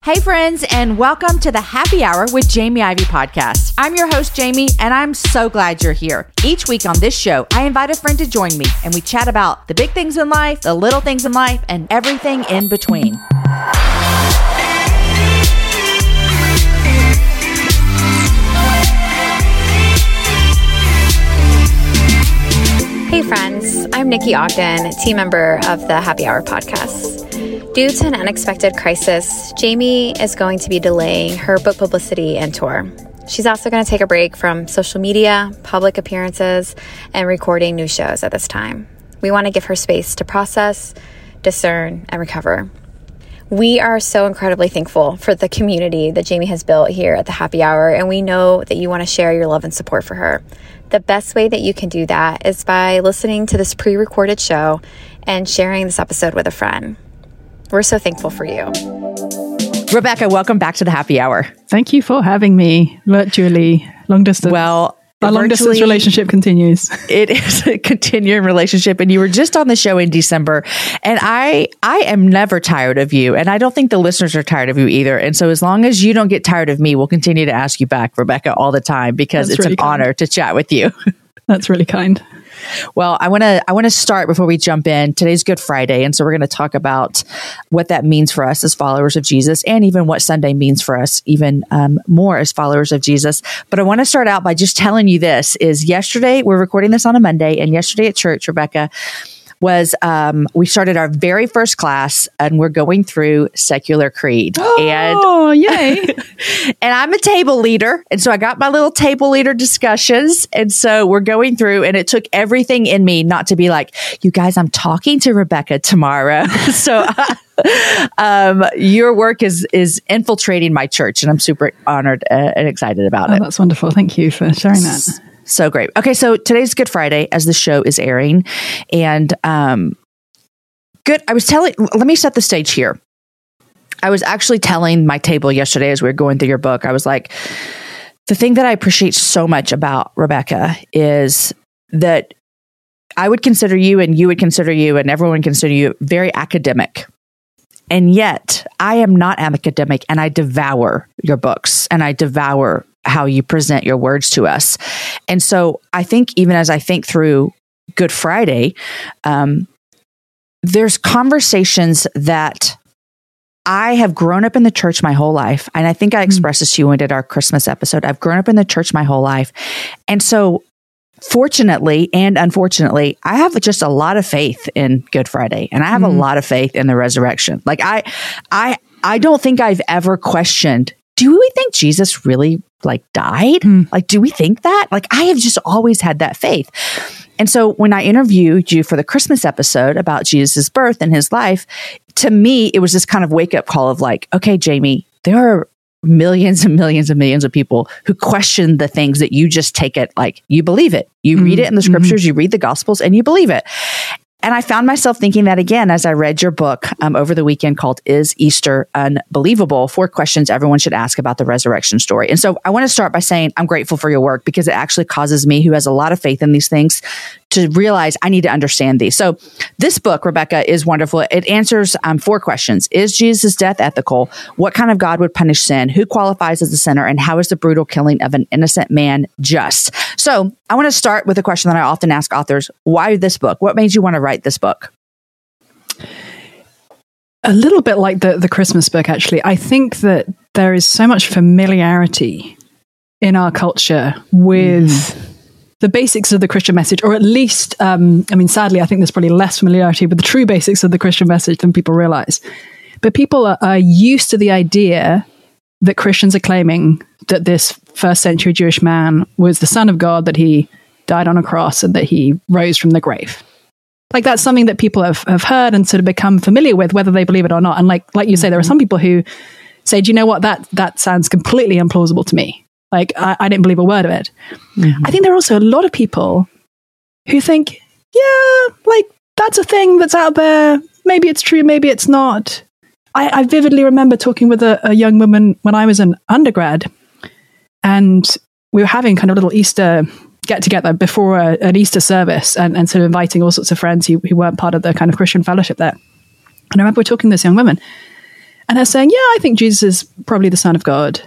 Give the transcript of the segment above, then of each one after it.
Hey friends, and welcome to the Happy Hour with Jamie Ivey podcast. I'm your host, Jamie, and I'm so glad you're here. Each week on this show, I invite a friend to join me, and we chat about the big things in life, the little things in life, and everything in between. Hey friends, I'm Nikki Ogden, team member of the Happy Hour podcast. Due to an unexpected crisis, Jamie is going to be delaying her book publicity and tour. She's also going to take a break from social media, public appearances, and recording new shows at this time. We want to give her space to process, discern, and recover. We are so incredibly thankful for the community that Jamie has built here at the Happy Hour, and we know that you want to share your love and support for her. The best way that you can do that is by listening to this pre-recorded show and sharing this episode with a friend. We're so thankful for you. Rebecca, welcome back to the Happy Hour. Thank you for having me virtually, long distance. Well, our long distance relationship continues. It is a continuing relationship, and you were just on the show in December, and I am never tired of you, and I don't think the listeners are tired of you either. And so as long as you don't get tired of me, we'll continue to ask you back, Rebecca, all the time, because it's really an honor to chat with you. That's really kind. Well, I want to start before we jump in. Today's Good Friday, and so we're going to talk about what that means for us as followers of Jesus, and even what Sunday means for us, even more as followers of Jesus. But I want to start out by just telling you this: is yesterday, we're recording this on a Monday, and yesterday at church, Rebecca, was we started our very first class, and we're going through Secular Creed. Oh, yay. And I'm a table leader, and so I got my little table leader discussions, and so we're going through, and it took everything in me not to be like, you guys, I'm talking to Rebecca tomorrow. So your work is infiltrating my church, and I'm super honored and excited about it. That's wonderful. Thank you for sharing that. So great. Okay, so today's Good Friday as the show is airing. And let me set the stage here. I was actually telling my table yesterday as we were going through your book, I was like, the thing that I appreciate so much about Rebecca is that I would consider you, and you would consider you, and everyone would consider you very academic. And yet I am not academic, and I devour your books, and I devour how you present your words to us. And so I think even as I think through Good Friday, there's conversations that I have grown up in the church my whole life. And I think I expressed this to you when we did our Christmas episode. I've grown up in the church my whole life. And so fortunately and unfortunately, I have just a lot of faith in Good Friday, and I have a lot of faith in the resurrection. Like I don't think I've ever questioned, do we think Jesus really died? Like, do we think that? Like, I have just always had that faith. And so when I interviewed you for the Christmas episode about Jesus's birth and his life, to me, it was this kind of wake up call of like, okay, Jamie, there are millions and millions and millions of people who question the things that you just take it like you believe it. You read it in the scriptures, you read the gospels, and you believe it. And I found myself thinking that again as I read your book over the weekend called Is Easter Unbelievable? 4 questions everyone should ask about the resurrection story. And so I want to start by saying I'm grateful for your work, because it actually causes me, who has a lot of faith in these things, to realize I need to understand these. So this book, Rebecca, is wonderful. It answers 4 questions. Is Jesus' death ethical? What kind of God would punish sin? Who qualifies as a sinner? And how is the brutal killing of an innocent man just? So I want to start with a question that I often ask authors. Why this book? What made you want to write this book? A little bit like the Christmas book, actually. I think that there is so much familiarity in our culture with the basics of the Christian message, or at least, sadly, I think there's probably less familiarity with the true basics of the Christian message than people realize. But people are used to the idea that Christians are claiming that this first century Jewish man was the Son of God, that he died on a cross, and that he rose from the grave. Like, that's something that people have heard and sort of become familiar with, whether they believe it or not. And like you say, there are some people who say, do you know what, that sounds completely implausible to me. Like, I didn't believe a word of it. I think there are also a lot of people who think, yeah, like, that's a thing that's out there. Maybe it's true, maybe it's not. I vividly remember talking with a young woman when I was an undergrad, and we were having kind of a little Easter get together before an Easter service, and sort of inviting all sorts of friends who weren't part of the kind of Christian fellowship there. And I remember talking to this young woman, and her saying, yeah, I think Jesus is probably the Son of God.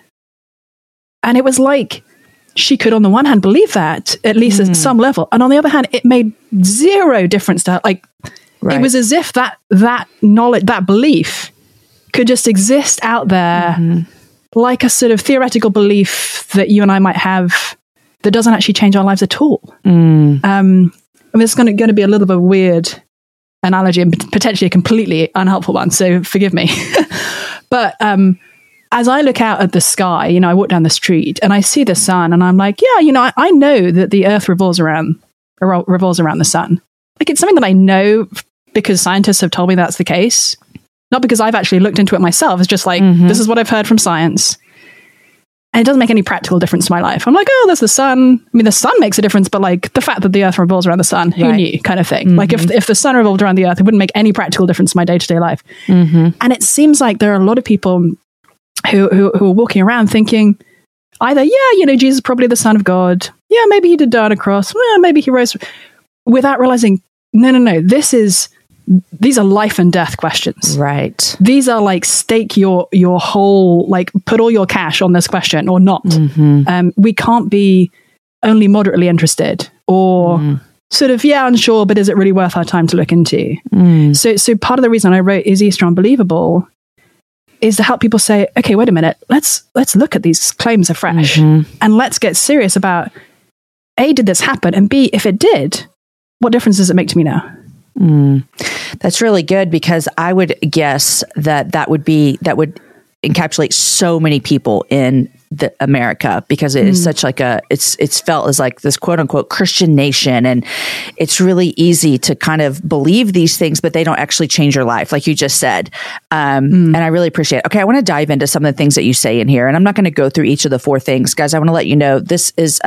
And it was like she could, on the one hand, believe that, at least at some level. And on the other hand, it made zero difference to her. Like, it was as if that knowledge, that belief could just exist out there like a sort of theoretical belief that you and I might have that doesn't actually change our lives at all. I mean, it's going to be a little bit of a weird analogy and potentially a completely unhelpful one, so forgive me. But as I look out at the sky, you know, I walk down the street and I see the sun, and I'm like, yeah, you know, I know that the Earth revolves around the sun. Like, it's something that I know because scientists have told me that's the case, not because I've actually looked into it myself. It's just like, this is what I've heard from science. And it doesn't make any practical difference to my life. I'm like, oh, there's the sun. I mean, the sun makes a difference, but like the fact that the Earth revolves around the sun, who knew, kind of thing. Like, if the sun revolved around the Earth, it wouldn't make any practical difference to my day-to-day life. And it seems like there are a lot of people who are walking around thinking either, yeah, you know, Jesus is probably the Son of God. Yeah, maybe he did die on a cross. Well, maybe he rose, without realizing, no, these are life and death questions. Right. These are like, stake your whole, like, put all your cash on this question or not. We can't be only moderately interested or sort of, yeah, unsure, but is it really worth our time to look into? So part of the reason I wrote Is Easter Unbelievable is to help people say, okay, wait a minute, let's look at these claims afresh and let's get serious about, A, did this happen? And B, if it did, what difference does it make to me now? That's really good, because I would guess that would encapsulate so many people in America, because it is such like it's felt as like this quote unquote Christian nation, and it's really easy to kind of believe these things, but they don't actually change your life, like you just said. And I really appreciate it. Okay, I want to dive into some of the things that you say in here, and I'm not going to go through each of the 4 things, guys. I want to let you know this is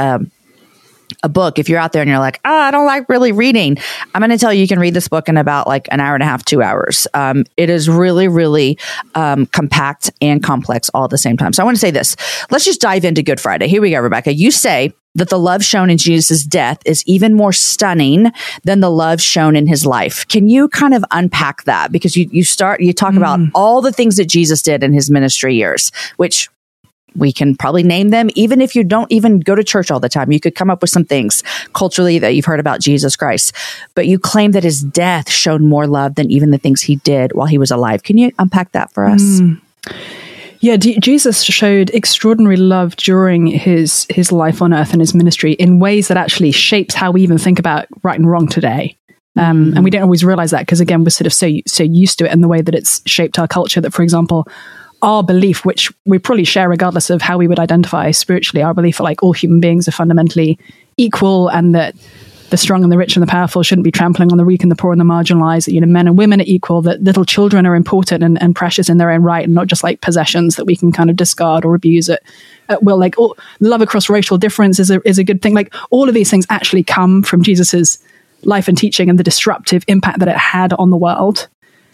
a book. If you're out there and you're like, I don't like really reading, I'm going to tell you, you can read this book in about like an hour and a half, 2 hours. It is really, really compact and complex all at the same time. So I want to say this. Let's just dive into Good Friday. Here we go, Rebecca. You say that the love shown in Jesus' death is even more stunning than the love shown in his life. Can you kind of unpack that? Because you talk about all the things that Jesus did in his ministry years, which we can probably name them. Even if you don't even go to church all the time, you could come up with some things culturally that you've heard about Jesus Christ. But you claim that his death showed more love than even the things he did while he was alive. Can you unpack that for us? Yeah, Jesus showed extraordinary love during his life on earth and his ministry in ways that actually shapes how we even think about right and wrong today. And we don't always realize that, because again, we're sort of so used to it in the way that it's shaped our culture that, for example, our belief, which we probably share regardless of how we would identify spiritually, our belief that like all human beings are fundamentally equal, and that the strong and the rich and the powerful shouldn't be trampling on the weak and the poor and the marginalized, that, you know, men and women are equal, that little children are important and precious in their own right, and not just like possessions that we can kind of discard or abuse at will. Like, love across racial difference is a good thing. Like, all of these things actually come from Jesus's life and teaching and the disruptive impact that it had on the world.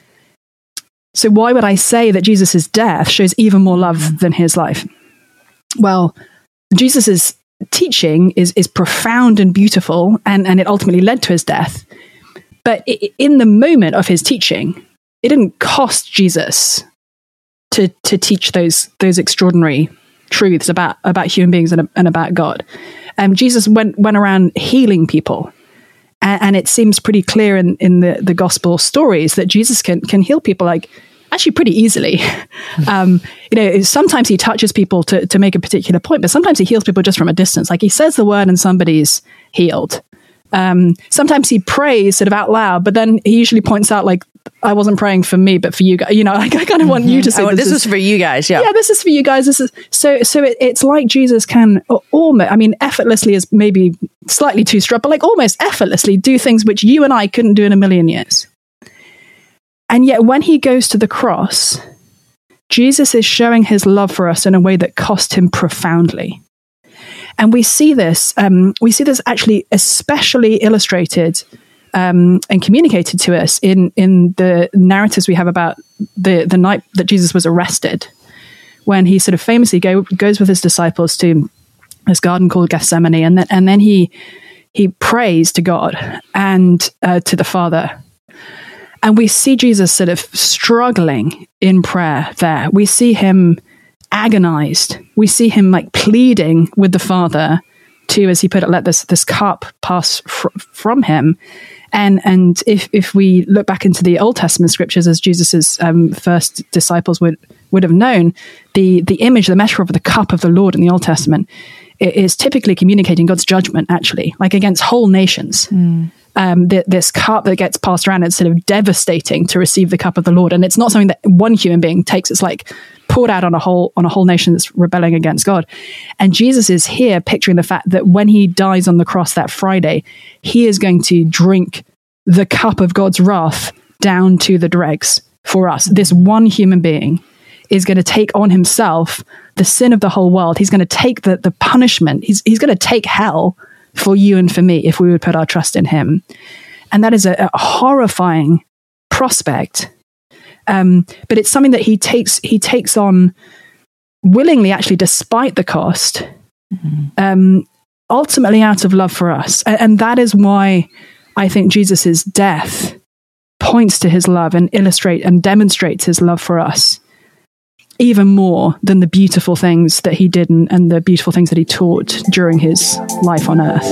So why would I say that Jesus' death shows even more love than his life? Well, Jesus' teaching is profound and beautiful, and it ultimately led to his death. But in the moment of his teaching, it didn't cost Jesus to teach those extraordinary truths about human beings and about God. Jesus went around healing people. And it seems pretty clear in the gospel stories that Jesus can heal people like actually pretty easily. Sometimes he touches people to make a particular point, but sometimes he heals people just from a distance. Like, he says the word and somebody's healed. Sometimes he prays sort of out loud, but then he usually points out, like, I wasn't praying for me, but for you guys. You know, like, I kind of want you to say, this is for you guys. Yeah, this is for you guys. This is so. It's like Jesus can almost, effortlessly is maybe slightly too strong, but like almost effortlessly do things which you and I couldn't do in a million years. And yet, when he goes to the cross, Jesus is showing his love for us in a way that cost him profoundly. And we see this actually especially illustrated and communicated to us in the narratives we have about the night that Jesus was arrested, when he sort of famously goes with his disciples to this garden called Gethsemane, and then he prays to God and to the Father. And we see Jesus sort of struggling in prayer there. We see him agonized. We see him like pleading with the Father to, as he put it, let this cup pass from him. And if we look back into the Old Testament scriptures, as Jesus's first disciples would have known, the image, the metaphor of the cup of the Lord in the Old Testament is typically communicating God's judgment, actually, like against whole nations. This cup that gets passed around, it's sort of devastating to receive the cup of the Lord. And it's not something that one human being takes. It's like poured out on a whole nation that's rebelling against God. And Jesus is here picturing the fact that when he dies on the cross that Friday, he is going to drink the cup of God's wrath down to the dregs for us. This one human being is going to take on himself the sin of the whole world. He's going to take the punishment. He's going to take hell for you and for me if we would put our trust in him. And that is a horrifying prospect. But it's something that he takes on willingly, actually, despite the cost, ultimately out of love for us. And that is why I think Jesus's death points to his love and illustrates and demonstrates his love for us even more than the beautiful things that he did and the beautiful things that he taught during his life on earth.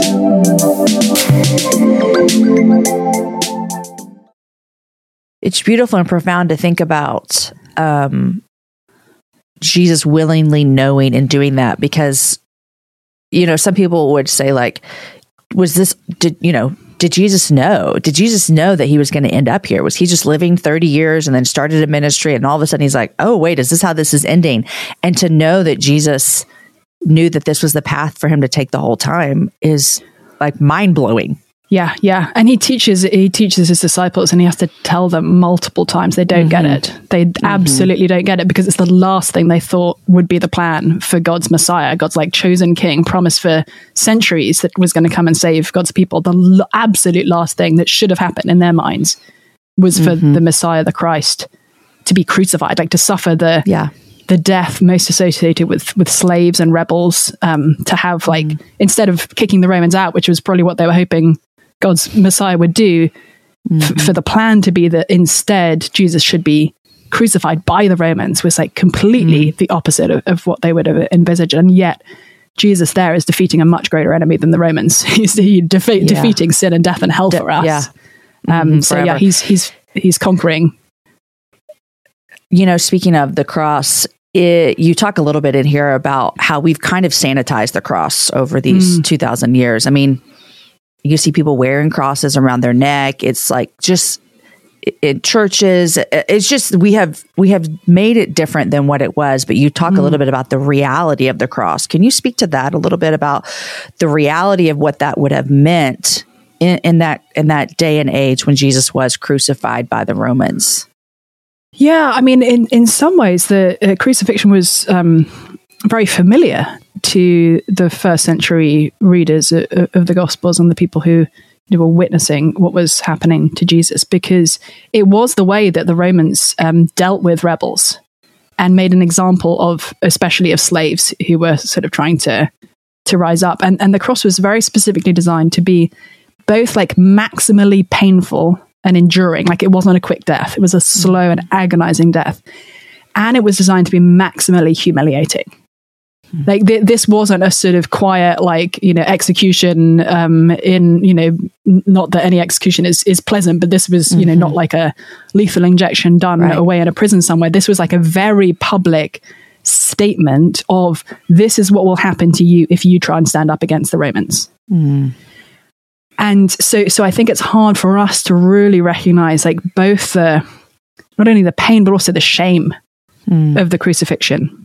It's beautiful and profound to think about Jesus willingly knowing and doing that, because, some people would say, like, did Jesus know? Did Jesus know that he was going to end up here? Was he just living 30 years and then started a ministry, and all of a sudden he's like, oh, wait, is this how this is ending? And to know that Jesus knew that this was the path for him to take the whole time is like mind-blowing. Yeah. And he teaches his disciples, and he has to tell them multiple times they don't get it. They absolutely don't get it, because it's the last thing they thought would be the plan for God's Messiah, God's like chosen king, promised for centuries, that was going to come and save God's people. The absolute last thing that should have happened in their minds was for the Messiah, the Christ, to be crucified, like to suffer the death most associated with slaves and rebels, to have like, instead of kicking the Romans out, which was probably what they were hoping God's Messiah would do, for the plan to be that instead Jesus should be crucified by the Romans, was like completely the opposite of what they would have envisaged. And yet Jesus there is defeating a much greater enemy than the Romans. He's defeating sin and death and hell for us. He's conquering. Speaking of the cross, you talk a little bit in here about how we've kind of sanitized the cross over these 2,000 years. I mean, you see people wearing crosses around their neck. It's like just in churches. It's just we have made it different than what it was. But you talk a little bit about the reality of the cross. Can you speak to that a little bit, about the reality of what that would have meant in that day and age when Jesus was crucified by the Romans? Yeah, I mean, in some ways, the crucifixion was very familiar to the first century readers of the Gospels and the people who were witnessing what was happening to Jesus, because it was the way that the Romans dealt with rebels and made an example of, especially of slaves who were sort of trying to rise up. And the cross was very specifically designed to be both like maximally painful and enduring. Like, it wasn't a quick death. It was a slow and agonizing death. And it was designed to be maximally humiliating. Like, this wasn't a sort of quiet, like, execution not that any execution is pleasant, but this was, not like a lethal injection done away in a prison somewhere. This was like a very public statement of, this is what will happen to you if you try and stand up against the Romans. And so I think it's hard for us to really recognize, like, both not only the pain, but also the shame of the crucifixion.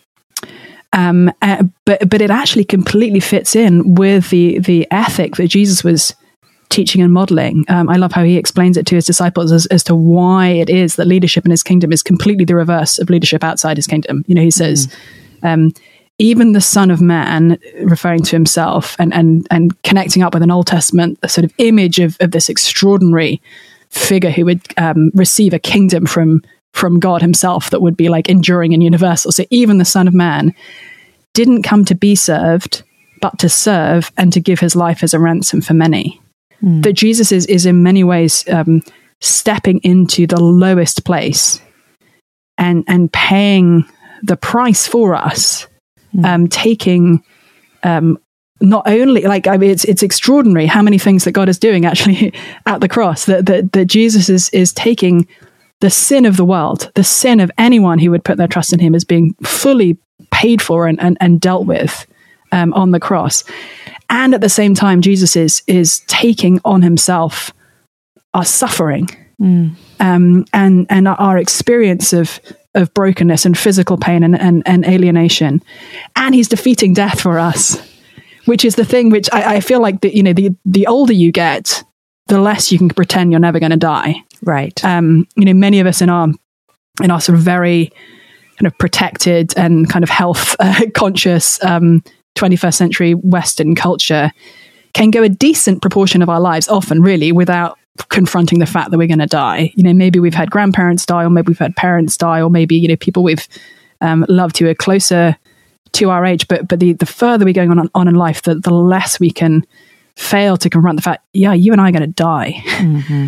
But it actually completely fits in with the ethic that Jesus was teaching and modeling. I love how he explains it to his disciples as to why it is that leadership in his kingdom is completely the reverse of leadership outside his kingdom. He says, even the Son of Man, referring to himself and connecting up with an Old Testament sort of image of this extraordinary figure who would receive a kingdom from God himself that would be like enduring and universal. So even the Son of Man didn't come to be served, but to serve and to give his life as a ransom for many. That Jesus is in many ways stepping into the lowest place and paying the price for us, taking not only, like, I mean, it's extraordinary how many things that God is doing actually at the cross, that Jesus is taking the sin of the world, the sin of anyone who would put their trust in him, is being fully paid for and dealt with on the cross. And at the same time, Jesus is taking on himself our suffering and our experience of brokenness and physical pain and alienation. And he's defeating death for us, which is the thing which I feel like that, you know, the older you get, the less you can pretend you're never going to die. Right. You know, many of us in our sort of very kind of protected and kind of health conscious 21st century Western culture can go a decent proportion of our lives, often really, without confronting the fact that we're going to die. You know, maybe we've had grandparents die, or maybe we've had parents die, or maybe, you know, people we've loved who are closer to our age. But the further we're going on in life, the less we can fail to confront the fact, yeah, you and I are going to die. Mm-hmm.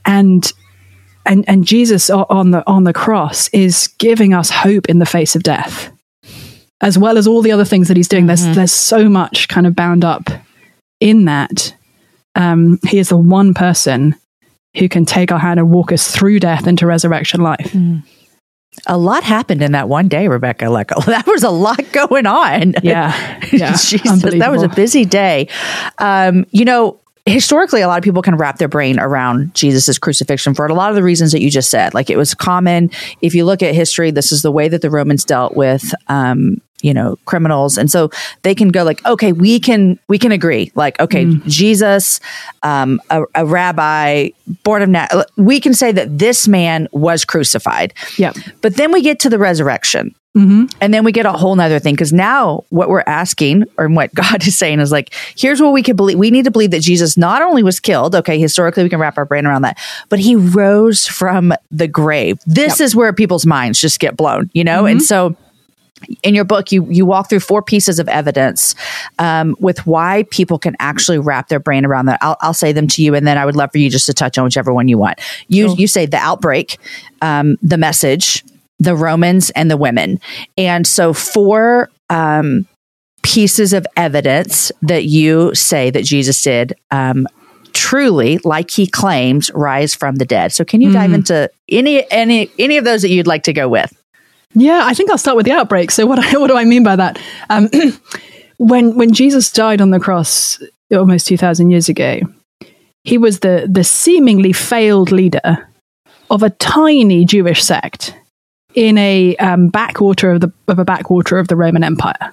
And Jesus on the cross is giving us hope in the face of death, as well as all the other things that he's doing. There's so much kind of bound up in that. He is the one person who can take our hand and walk us through death into resurrection life. A lot happened in that one day, Rebecca. Like, that was a lot going on. Yeah. Jesus, that was a busy day. You know, historically, a lot of people can wrap their brain around Jesus's crucifixion for a lot of the reasons that you just said. Like, it was common. If you look at history, this is the way that the Romans dealt with, you know, criminals. And so they can go like, okay, we can agree. Like, okay, Jesus, a rabbi, born of Nazareth, we can say that this man was crucified. Yeah. But then we get to the resurrection. And then we get a whole nother thing, because now what we're asking, or what God is saying, is like, here's what we could believe. We need to believe that Jesus not only was killed, okay, historically we can wrap our brain around that, but he rose from the grave. This is where people's minds just get blown, you know? And so in your book, you walk through 4 pieces of evidence with why people can actually wrap their brain around that. I'll say them to you, and then I would love for you just to touch on whichever one you want. You say the outbreak, the message, the Romans, and the women. And so 4 pieces of evidence that you say that Jesus did truly, like he claims, rise from the dead. So can you dive into any of those that you'd like to go with? Yeah, I think I'll start with the outbreak. So what do I mean by that? When Jesus died on the cross almost 2,000 years ago, he was the seemingly failed leader of a tiny Jewish sect in a backwater of the Roman Empire.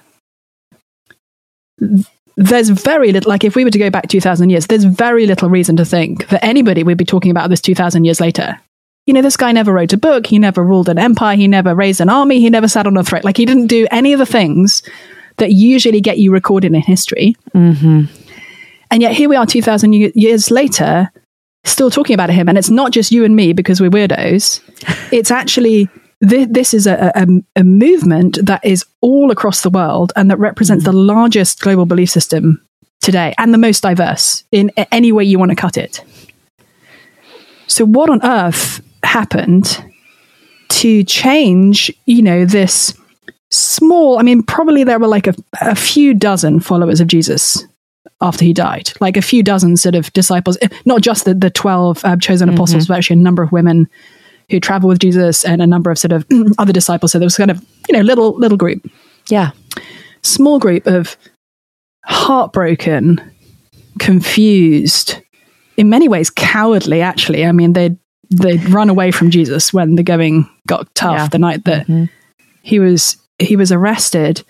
There's very little, like, if we were to go back 2,000 years, there's very little reason to think that anybody would be talking about this 2,000 years later. You know, this guy never wrote a book, he never ruled an empire, he never raised an army, he never sat on a throne. Like, he didn't do any of the things that usually get you recorded in history. And yet here we are 2,000 years later, still talking about him. And it's not just you and me because we're weirdos. It's actually, this is a movement that is all across the world and that represents the largest global belief system today and the most diverse in any way you want to cut it. So what on earth happened to change, you know, this small, I mean, probably there were like a few dozen followers of Jesus after he died, like a few dozen sort of disciples, not just the 12 chosen apostles, but actually a number of women who traveled with Jesus and a number of sort of other disciples. So there was kind of, you know, little group. Yeah. Small group of heartbroken, confused, in many ways cowardly, actually. I mean, they'd run away from Jesus when the going got tough, the night that he was arrested.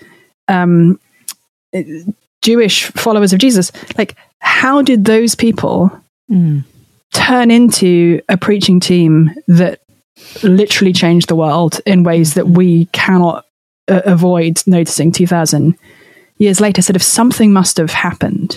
Jewish followers of Jesus, like, how did those people turn into a preaching team that literally changed the world in ways that we cannot avoid noticing 2,000 years later? Sort of something must have happened.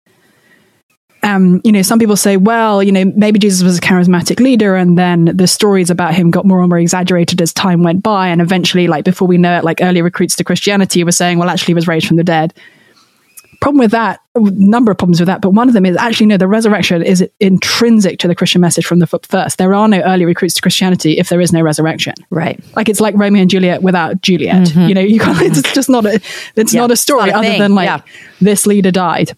You know, some people say, well, you know, maybe Jesus was a charismatic leader, and then the stories about him got more and more exaggerated as time went by, and eventually, like, before we know it, like, early recruits to Christianity were saying, well, actually he was raised from the dead. problem with that, a number of problems with that, but one of them is actually, no, the resurrection is intrinsic to the Christian message from the first. There are no early recruits to Christianity if there is no resurrection. Right. Like it's like Romeo and Juliet without Juliet. You know, you can't, it's just not a, it's not a story other than like this leader died.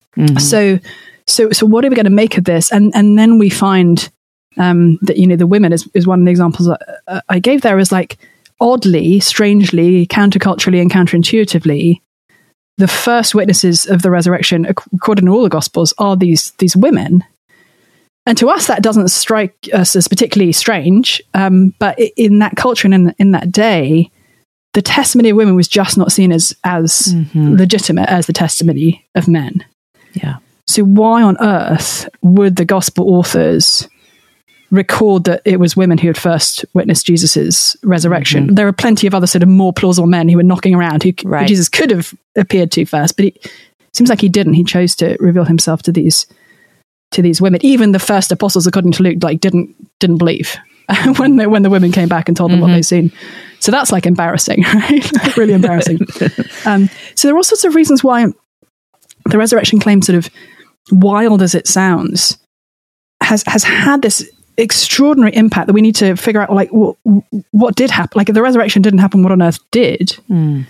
So what are we going to make of this? And then we find that, you know, the women is one of the examples I gave there, is like oddly, strangely, counterculturally and counterintuitively, the first witnesses of the resurrection, according to all the Gospels, are these women. And to us, that doesn't strike us as particularly strange. But in that culture and in that day, the testimony of women was just not seen as legitimate as the testimony of men. Yeah. So why on earth would the Gospel authors record that it was women who had first witnessed Jesus's resurrection? There are plenty of other sort of more plausible men who were knocking around who Jesus could have appeared to first, but it seems like he didn't. He chose to reveal himself to these women. Even the first apostles, according to Luke, like didn't believe when the women came back and told them what they'd seen. So that's like embarrassing, right? Like, really embarrassing. So there are all sorts of reasons why the resurrection claim, sort of wild as it sounds, has had this extraordinary impact that we need to figure out, like, what did happen? Like, if the resurrection didn't happen, what on earth did? And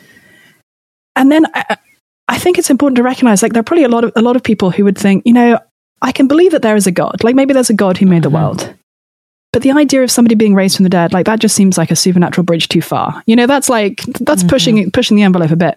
then I think it's important to recognize, like, there are probably a lot of people who would think, you know, I can believe that there is a God. Like, maybe there's a God who made the world. But the idea of somebody being raised from the dead, like, that just seems like a supernatural bridge too far. You know, that's pushing the envelope a bit.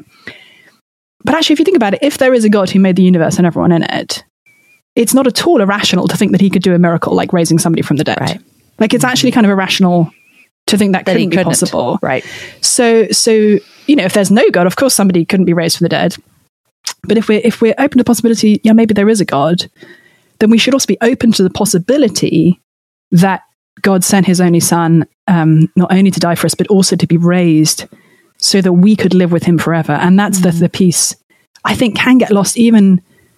But actually, if you think about it, if there is a God who made the universe and everyone in it, it's not at all irrational to think that he could do a miracle like raising somebody from the dead. Right. Like, it's actually kind of irrational to think that couldn't be possible. Right. So, you know, if there's no God, of course somebody couldn't be raised from the dead. But if we're open to the possibility, yeah, maybe there is a God, then we should also be open to the possibility that God sent his only son, not only to die for us, but also to be raised so that we could live with him forever. And that's the piece I think can get lost even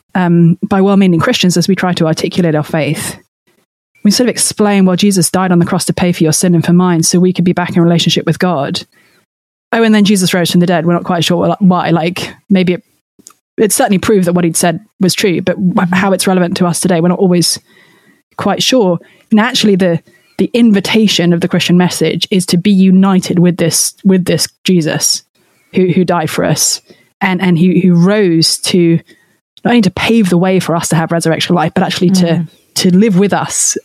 by well-meaning Christians as we try to articulate our faith. We sort of explain, well, Jesus died on the cross to pay for your sin and for mine so we could be back in relationship with God. Oh, and then Jesus rose from the dead. We're not quite sure why. Like, maybe it certainly proved that what he'd said was true, but how it's relevant to us today, we're not always quite sure. And actually, the invitation of the Christian message is to be united with this Jesus who died for us and who rose to not only to pave the way for us to have resurrection life, but actually to live with us,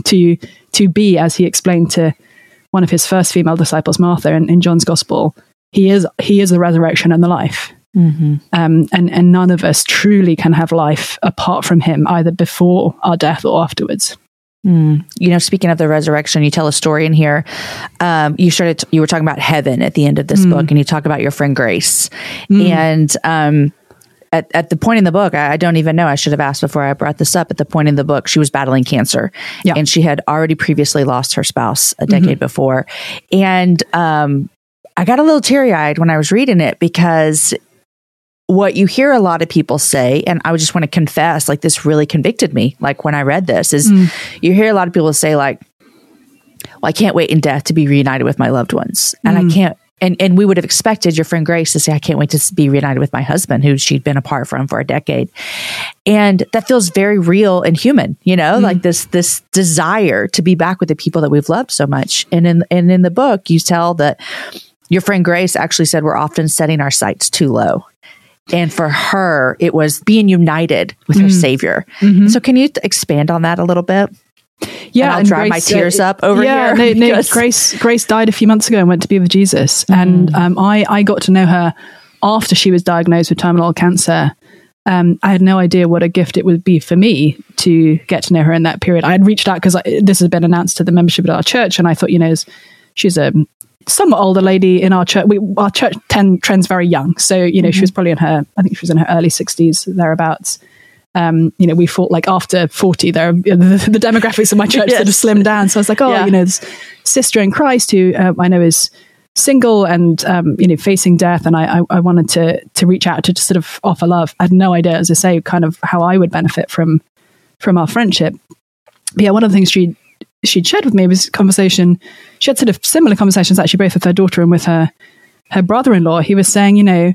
to be, as he explained to one of his first female disciples, Martha, in John's Gospel, he is the resurrection and the life. And none of us truly can have life apart from him, either before our death or afterwards. You know, speaking of the resurrection, you tell a story in here. You were talking about heaven at the end of this book, and you talk about your friend Grace. And at the point in the book, I don't even know, I should have asked before I brought this up. At the point in the book, she was battling cancer, and she had already previously lost her spouse a decade before. And I got a little teary-eyed when I was reading it, because what you hear a lot of people say, and I would just want to confess, like, this really convicted me, like, when I read this, is you hear a lot of people say, like, well, I can't wait in death to be reunited with my loved ones. And I can't, and we would have expected your friend Grace to say, I can't wait to be reunited with my husband, who she'd been apart from for a decade. And that feels very real and human, you know, like this desire to be back with the people that we've loved so much. And in the book, you tell that your friend Grace actually said, we're often setting our sights too low. And for her, it was being united with her Savior. So can you expand on that a little bit? Yeah, and I'll dry my tears up over here. No, Grace died a few months ago and went to be with Jesus. And I got to know her after she was diagnosed with terminal cancer. I had no idea what a gift it would be for me to get to know her in that period. I had reached out because this has been announced to the membership at our church. And I thought, you know, she's a somewhat older lady in our church. Our church trends very young. So, you know, she was probably I think she was in her early 60s, thereabouts. You know, we thought, like, after 40, the demographics of my church sort of slimmed down. So I was like, you know, this sister in Christ who I know is single and, you know, facing death. And I wanted to reach out to just sort of offer love. I had no idea, as I say, kind of how I would benefit from our friendship. But yeah, one of the things she'd shared with me was conversation. She had sort of similar conversations, actually, both with her daughter and with her brother-in-law. He was saying, you know,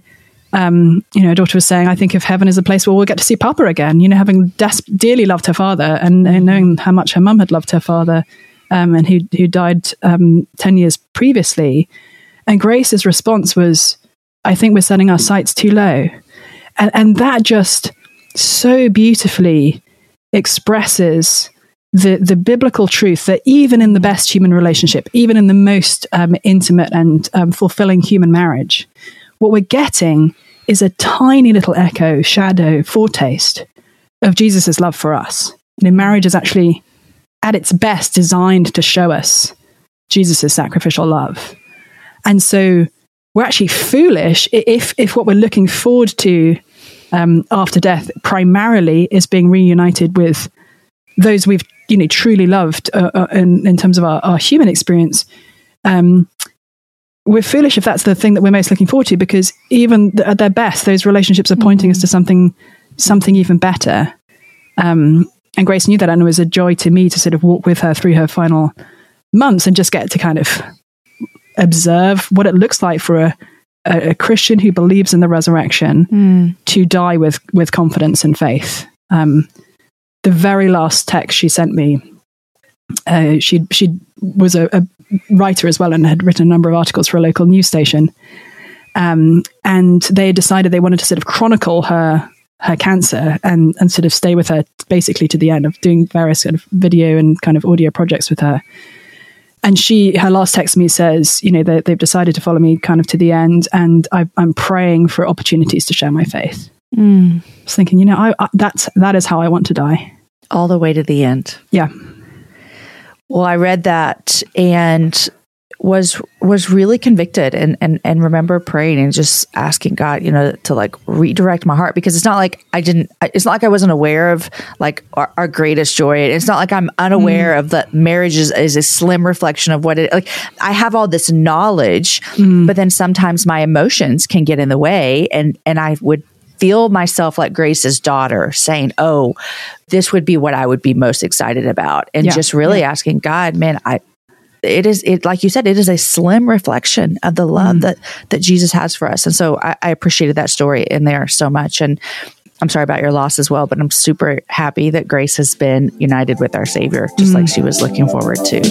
A daughter was saying, I think of heaven as a place where we'll get to see Papa again, having dearly loved her father and knowing how much her mum had loved her father, and who died 10 years previously. And Grace's response was, I think we're setting our sights too low. And that just so beautifully expresses the biblical truth that even in the best human relationship, even in the most intimate and fulfilling human marriage, what we're getting is a tiny little echo, shadow, foretaste of Jesus' love for us. Marriage is actually, at its best, designed to show us Jesus' sacrificial love. And so we're actually foolish if what we're looking forward to after death primarily is being reunited with those we've truly loved in terms of our human experience. We're foolish if that's the thing that we're most looking forward to, because even at their best, those relationships are pointing us to something even better. And Grace knew that, and it was a joy to me to sort of walk with her through her final months and just get to kind of observe what it looks like for a Christian who believes in the resurrection to die with confidence and faith. The very last text she sent me, she was a writer as well and had written a number of articles for a local news station. And they had decided they wanted to sort of chronicle her cancer and sort of stay with her basically to the end, of doing various sort of video and kind of audio projects with her. And her last text to me says, they've decided to follow me kind of to the end, and I'm praying for opportunities to share my faith. I was thinking, that is how I want to die. All the way to the end. Yeah. Well, I read that and was really convicted and remember praying and just asking God, to like redirect my heart, because it's not like it's not like I wasn't aware of like our greatest joy. It's not like I'm unaware of that marriage is a slim reflection of what it, like I have all this knowledge, but then sometimes my emotions can get in the way, and I would feel myself like Grace's daughter saying, oh, this would be what I would be most excited about. And just really asking God, man, it is like you said, it is a slim reflection of the love that Jesus has for us. And so I appreciated that story in there so much. And I'm sorry about your loss as well, but I'm super happy that Grace has been united with our Savior, just like she was looking forward to.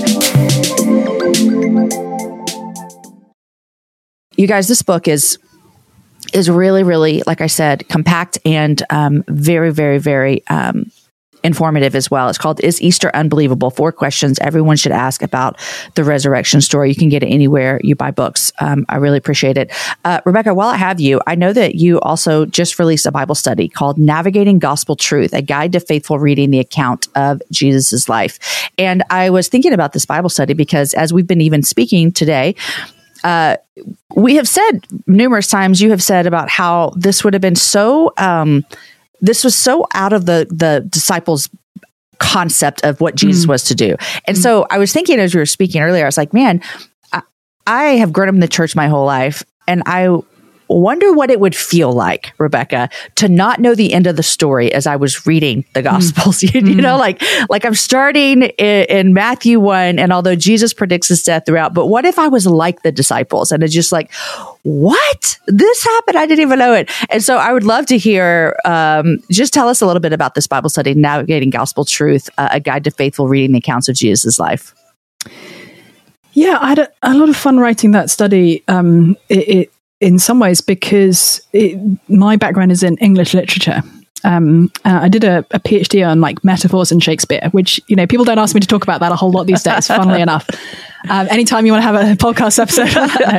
You guys, this book is really, really, like I said, compact and very, very, very informative as well. It's called Is Easter Unbelievable? 4 questions everyone should ask about the resurrection story. You can get it anywhere you buy books. I really appreciate it. Rebecca, while I have you, I know that you also just released a Bible study called Navigating Gospel Truth, a guide to faithful reading the account of Jesus' life. And I was thinking about this Bible study because as we've been even speaking today, we have said numerous times, you have said about how this would have been so, this was so out of the disciples' concept of what Jesus was to do. And so I was thinking as we were speaking earlier, I was like, man, I have grown up in the church my whole life, and I wonder what it would feel like, Rebecca, to not know the end of the story as I was reading the Gospels. You know, like I'm starting in Matthew 1, and although Jesus predicts his death throughout, but what if I was like the disciples and it's just like, what? This happened? I didn't even know it. And so I would love to hear, just tell us a little bit about this Bible study, Navigating Gospel Truth, a guide to faithful reading the accounts of Jesus' life. Yeah, I had a lot of fun writing that study. In some ways, because my background is in English literature. I did a PhD on like metaphors in Shakespeare, which, people don't ask me to talk about that a whole lot these days, funnily enough. Anytime you want to have a podcast episode.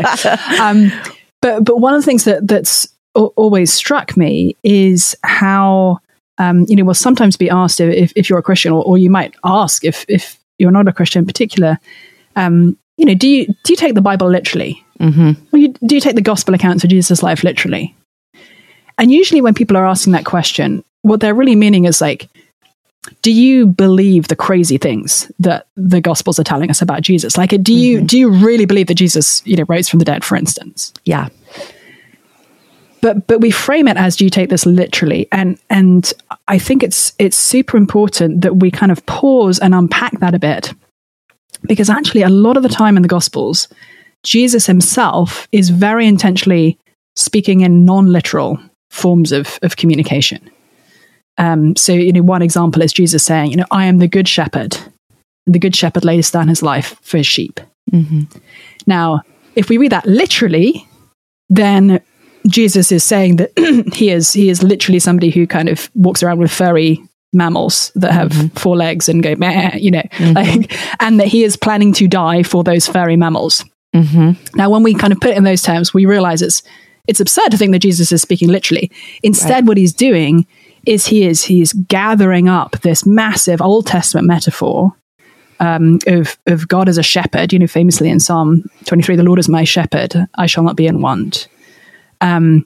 But one of the things that's always struck me is how, we'll sometimes be asked if you're a Christian, or you might ask if you're not a Christian in particular, do you take the Bible literally? Or do you take the gospel accounts of Jesus' life literally? And usually when people are asking that question, what they're really meaning is like, do you believe the crazy things that the gospels are telling us about Jesus? Like, do you really believe that Jesus, rose from the dead, for instance? Yeah. But we frame it as, do you take this literally? And I think it's super important that we kind of pause and unpack that a bit, because actually a lot of the time in the gospels, Jesus himself is very intentionally speaking in non-literal forms of communication. So, one example is Jesus saying, I am the good shepherd, and the good shepherd lays down his life for his sheep. Mm-hmm. Now, if we read that literally, then Jesus is saying that he is literally somebody who kind of walks around with furry mammals that have four legs and go, meh, and that he is planning to die for those furry mammals. Mm-hmm. Now, when we kind of put it in those terms, we realize it's absurd to think that Jesus is speaking literally. Instead, what he's doing is he is gathering up this massive Old Testament metaphor of God as a shepherd. Famously in Psalm 23, the Lord is my shepherd, I shall not be in want. And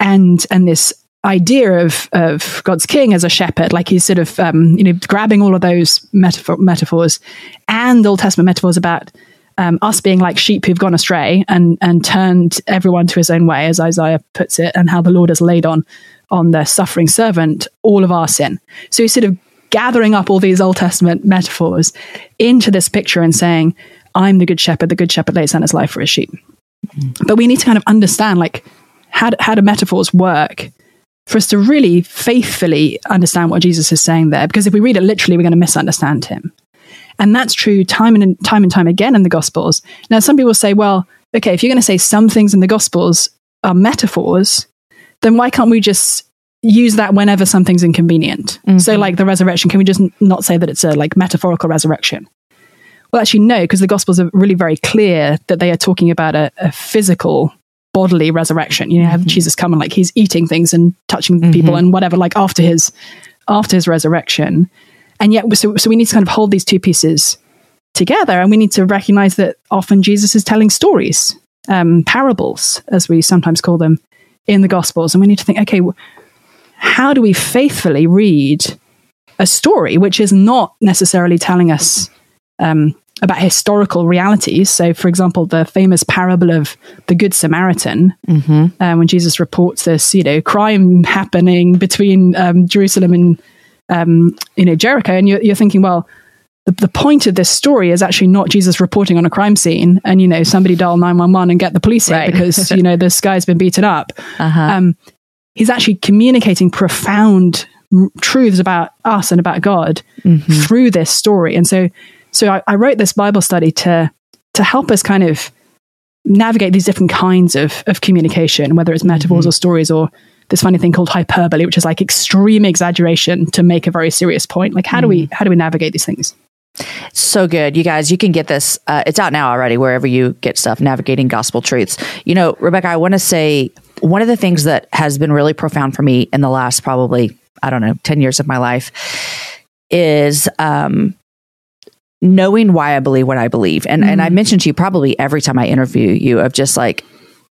this idea of God's king as a shepherd, like he's sort of grabbing all of those metaphors and Old Testament metaphors about us being like sheep who've gone astray and turned everyone to his own way, as Isaiah puts it, and how the Lord has laid on the suffering servant all of our sin. So he's sort of gathering up all these Old Testament metaphors into this picture and saying, I'm the good shepherd lays down his life for his sheep. Mm-hmm. But we need to kind of understand, like, how do metaphors work for us to really faithfully understand what Jesus is saying there? Because if we read it literally, we're going to misunderstand him. And that's true time and time again in the Gospels. Now, some people say, well, okay, if you're going to say some things in the Gospels are metaphors, then why can't we just use that whenever something's inconvenient? Mm-hmm. So like the resurrection, can we just not say that it's a like metaphorical resurrection? Well, actually, no, because the Gospels are really very clear that they are talking about a physical, bodily resurrection. Have Jesus come and like he's eating things and touching people and whatever, like after his resurrection. And yet, so we need to kind of hold these two pieces together, and we need to recognize that often Jesus is telling stories, parables, as we sometimes call them in the Gospels. And we need to think, okay, how do we faithfully read a story which is not necessarily telling us about historical realities? So, for example, the famous parable of the Good Samaritan, when Jesus reports this, crime happening between Jerusalem and Jericho, and you're thinking, well, the point of this story is actually not Jesus reporting on a crime scene and somebody dial 911 and get the police here because this guy's been beaten up. He's actually communicating profound truths about us and about God through this story. And so I wrote this Bible study to help us kind of navigate these different kinds of communication, whether it's metaphors or stories or this funny thing called hyperbole, which is like extreme exaggeration to make a very serious point. Like, how do we navigate these things? So good. You guys, you can get this. It's out now already, wherever you get stuff, Navigating Gospel Truths. Rebecca, I want to say one of the things that has been really profound for me in the last probably, 10 years of my life is knowing why I believe what I believe. And I mentioned to you probably every time I interview you of just like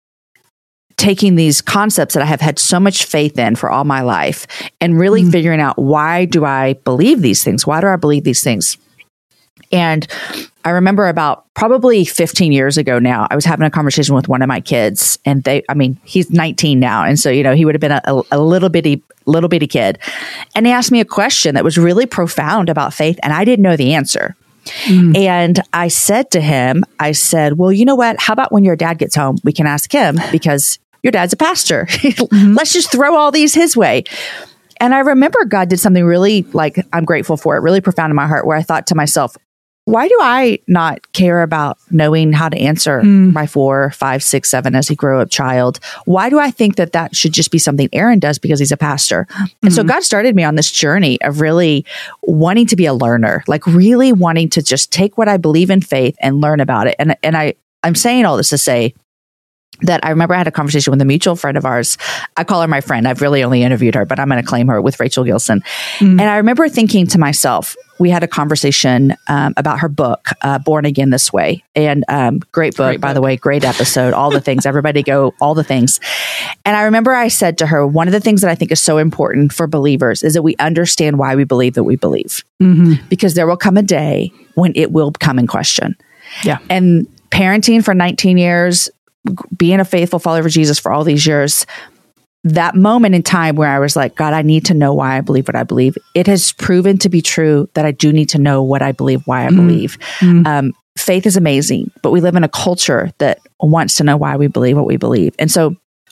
taking these concepts that I have had so much faith in for all my life and really figuring out, why do I believe these things? Why do I believe these things? And I remember about probably 15 years ago now, I was having a conversation with one of my kids, and he's 19 now. And so, he would have been a little bitty kid. And he asked me a question that was really profound about faith, and I didn't know the answer. And I said to him, well, you know what? How about when your dad gets home, we can ask him, because your dad's a pastor. Let's just throw all these his way. And I remember God did something really, like, I'm grateful for it, really profound in my heart, where I thought to myself, why do I not care about knowing how to answer my 4, 5, 6, 7 as he grew up child? Why do I think that should just be something Aaron does because he's a pastor? And so God started me on this journey of really wanting to be a learner, like really wanting to just take what I believe in faith and learn about it. And I'm saying all this to say that I remember I had a conversation with a mutual friend of ours. I call her my friend. I've really only interviewed her, but I'm going to claim her, with Rachel Gilson. And I remember thinking to myself, we had a conversation about her book, Born Again This Way. And great book, by the way, great episode, all the things, everybody go, all the things. And I remember I said to her, one of the things that I think is so important for believers is that we understand why we believe that we believe. Because there will come a day when it will come in question. Yeah. And parenting for 19 years, being a faithful follower of Jesus for all these years, that moment in time where I was like, God, I need to know why I believe what I believe. It has proven to be true that I do need to know what I believe, why I believe. Faith is amazing, but we live in a culture that wants to know why we believe what we believe. And so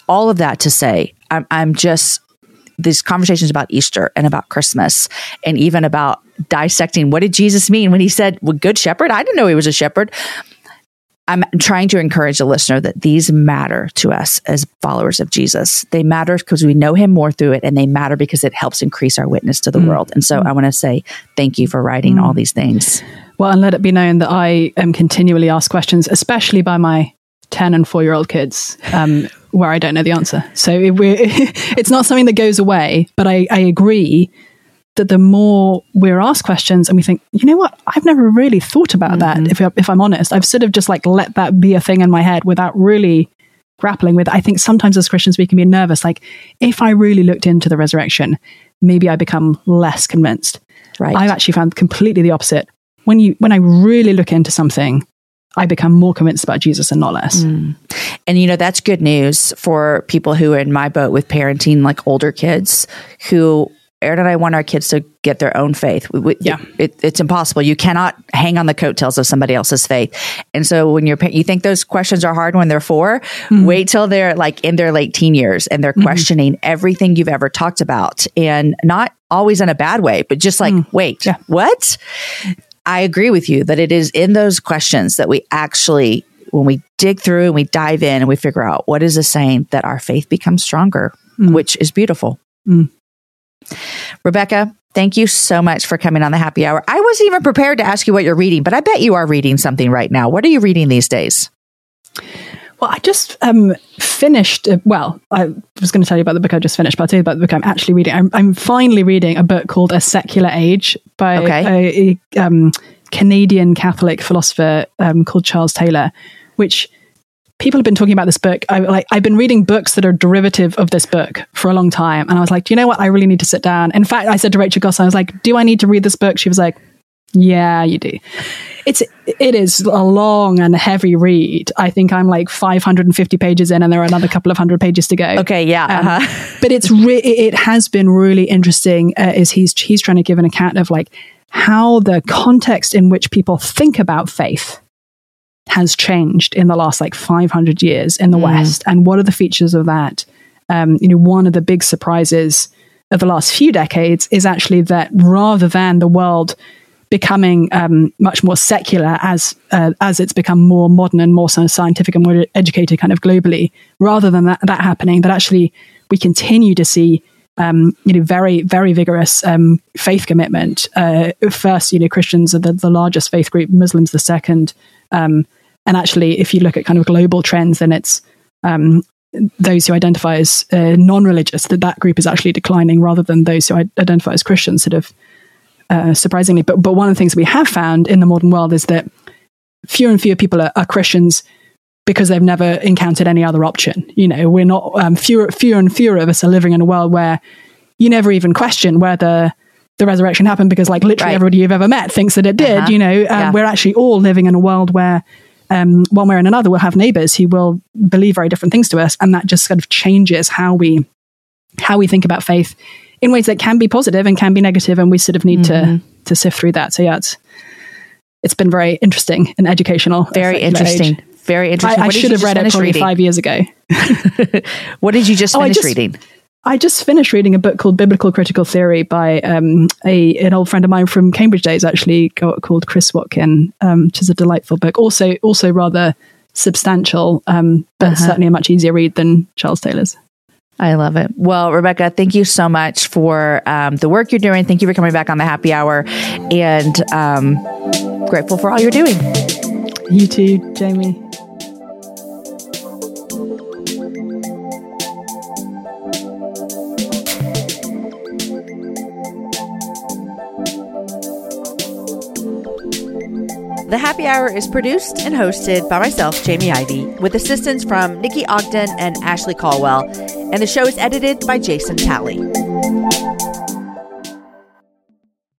all of that to say, I'm just, these conversations about Easter and about Christmas and even about dissecting what did Jesus mean when he said, well, good shepherd? I didn't know he was a shepherd. I'm trying to encourage the listener that these matter to us as followers of Jesus. They matter because we know him more through it, and they matter because it helps increase our witness to the world. And so I want to say thank you for writing all these things. Well, and let it be known that I am continually asked questions, especially by my 10 and 4-year-old kids, where I don't know the answer. So it's not something that goes away, but I agree that the more we're asked questions and we think, you know what, I've never really thought about that. If I'm honest, I've sort of just like let that be a thing in my head without really grappling with it. I think sometimes as Christians, we can be nervous. Like, if I really looked into the resurrection, maybe I become less convinced. Right. I've actually found completely the opposite. When I really look into something, I become more convinced about Jesus and not less. And, that's good news for people who are in my boat with parenting, like older kids who, Erin and I want our kids to get their own faith. It's impossible. You cannot hang on the coattails of somebody else's faith. And so when you think those questions are hard when they're 4, wait till they're like in their late teen years and they're questioning everything you've ever talked about, and not always in a bad way, but just like, wait, what? I agree with you that it is in those questions that we actually, when we dig through and we dive in and we figure out what is this saying, that our faith becomes stronger, which is beautiful. Rebecca, thank you so much for coming on the Happy Hour. I wasn't even prepared to ask you what you're reading, but I bet you are reading something right now. What are you reading these days? Well, I just finished, I was going to tell you about the book I just finished, but I'll tell you about the book I'm actually reading. I'm finally reading a book called A Secular Age by a Canadian Catholic philosopher called Charles Taylor, which people have been talking about this book. I've been reading books that are derivative of this book for a long time. And I was like, do you know what? I really need to sit down. In fact, I said to Rachel Goss, I was like, do I need to read this book? She was like, yeah, you do. It is a long and heavy read. I think I'm like 550 pages in and there are another couple of 100 pages to go. Okay. Yeah. But it has been really interesting as he's trying to give an account of like how the context in which people think about faith has changed in the last like 500 years in the West. And what are the features of that? One of the big surprises of the last few decades is actually that rather than the world becoming much more secular as it's become more modern and more scientific and more educated kind of globally, rather than that happening, that actually we continue to see very, very vigorous faith commitment. First, Christians are the largest faith group, Muslims the second. And actually, if you look at kind of global trends, then it's those who identify as non-religious, that group is actually declining rather than those who identify as Christians, sort of surprisingly. But one of the things we have found in the modern world is that fewer and fewer people are Christians because they've never encountered any other option. We're not, fewer and fewer of us are living in a world where you never even question whether the resurrection happened, because like literally everybody you've ever met thinks that it did. We're actually all living in a world where one way or another we'll have neighbors who will believe very different things to us, and that just sort of changes how we think about faith in ways that can be positive and can be negative, and we sort of need to sift through that. So yeah, it's been very interesting and educational. Very interesting. Very interesting. I should have read it probably 5 years ago. What did you just finish reading? I just finished reading a book called Biblical Critical Theory by an old friend of mine from Cambridge days, actually, called Chris Watkin, which is a delightful book. Also rather substantial, but certainly a much easier read than Charles Taylor's. I love it. Well, Rebecca, thank you so much for the work you're doing. Thank you for coming back on the Happy Hour, and grateful for all you're doing. You too, Jamie. The Happy Hour is produced and hosted by myself, Jamie Ivey, with assistance from Nikki Ogden and Ashley Caldwell, and the show is edited by Jason Talley.